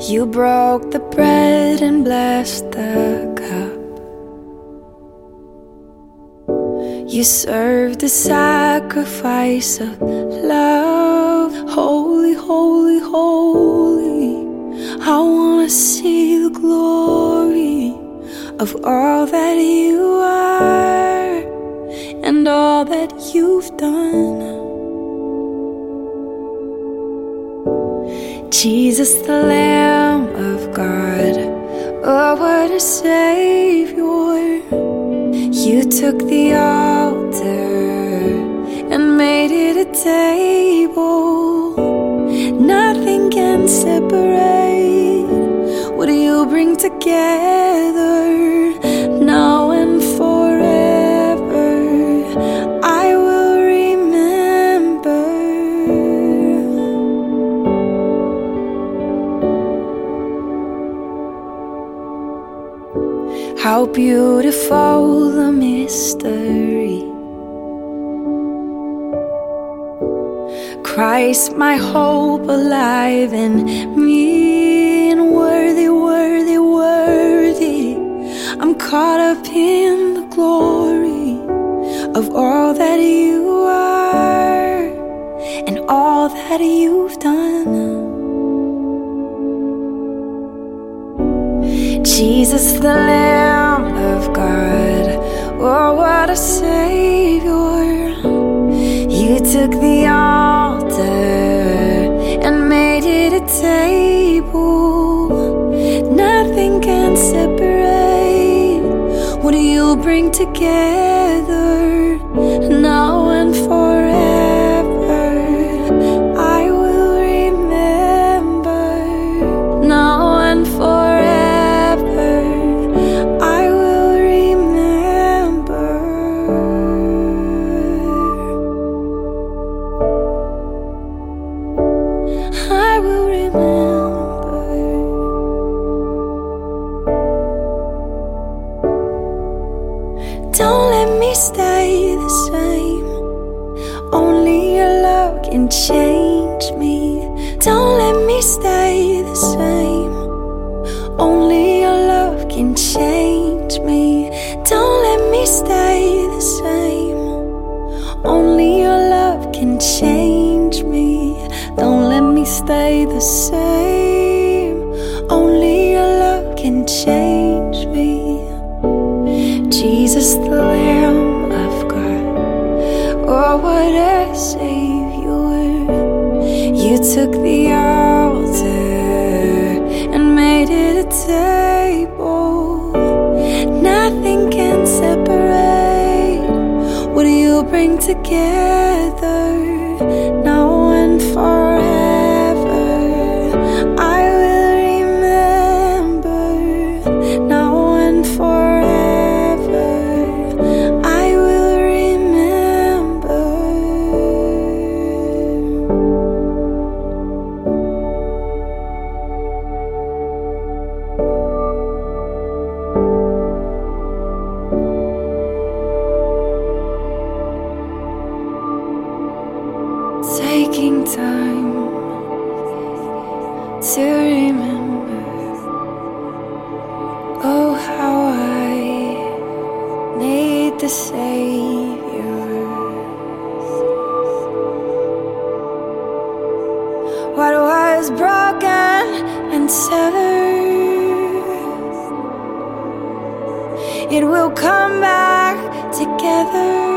You broke the bread and blessed the cup. You served the sacrifice of love. Holy, holy, holy, I wanna see the glory of all that you are and all that you've done. Jesus, the Lamb of God, oh, what a Savior. You took the altar and made it a table. Nothing can separate what you bring together. Now and forever I will remember. How beautiful the mystery. Christ, my hope, alive in me, and worthy, worthy, worthy, I'm caught up in the glory of all that you are and all that you've done. Jesus, the Lamb of God, oh, what a Savior. You took the altar and made it a table. Nothing can separate what you bring together. Now and forever I will remember. Now and forever don't let me stay the same. Only your love can change me. Don't let me stay the same. Only your love can change me. Don't let me stay the same. Only your love can change me. Don't let me stay the same. Only your love can change me. Jesus, the Lamb of God, oh, what a Savior. You took the altar and made it a table. Nothing can separate what you bring together. Now and forever I will remember. Now and forever taking time to remember, oh, how I need the Savior. What was broken and severed, it will come back together.